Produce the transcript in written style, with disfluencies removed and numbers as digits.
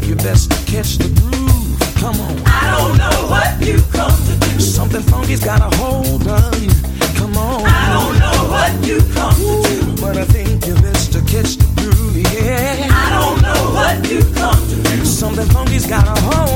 you best to catch the groove. Come on. I don't know what you come to do. Something funky's got a hold on you. Come on. I don't know what you come to do. But I think you best to catch the groove, yeah. I don't know what you come to do. Something funky's got a hold